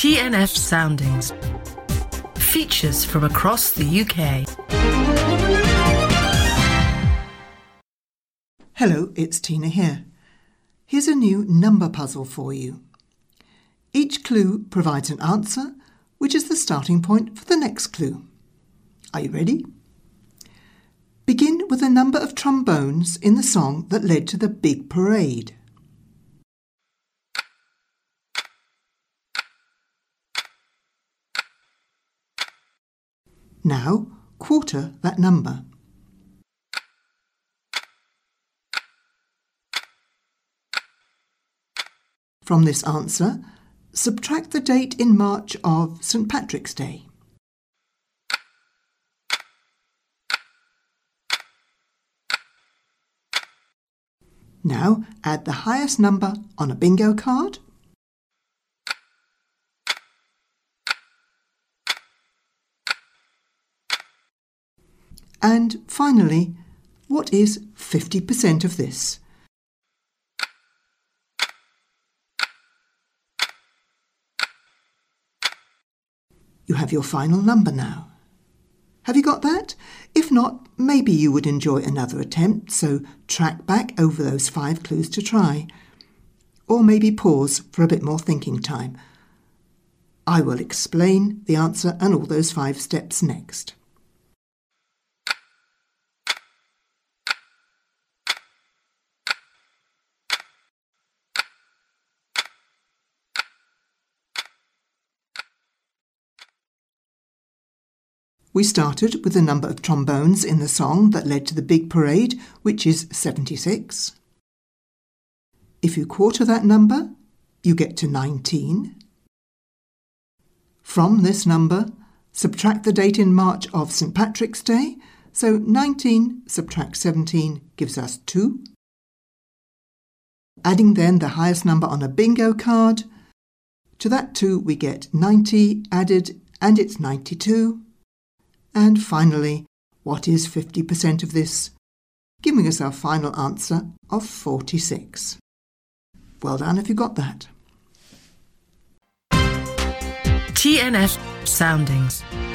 TNF Soundings. Features from across the UK. Hello, it's Tina here. Here's a new number puzzle for you. Each clue provides an answer, which is the starting point for the next clue. Are you ready? Begin with the number of trombones in the song that led to the big parade. Now, quarter that number. From this answer, subtract the date in March of St. Patrick's Day. Now, add the highest number on a bingo card. And finally, what is 50% of this? You have your final number now. Have you got that? If not, maybe you would enjoy another attempt, so track back over those 5 clues to try. Or maybe pause for a bit more thinking time. I will explain the answer and all those 5 steps next. We started with the number of trombones in the song that led to the big parade, which is 76. If you quarter that number, you get to 19. From this number, subtract the date in March of St. Patrick's Day, so 19 subtract 17 gives us 2. Adding then the highest number on a bingo card, to that 2 we get 90 added, and it's 92. And finally, what is 50% of this? Giving us our final answer of 46. Well done if you got that. TNF Soundings.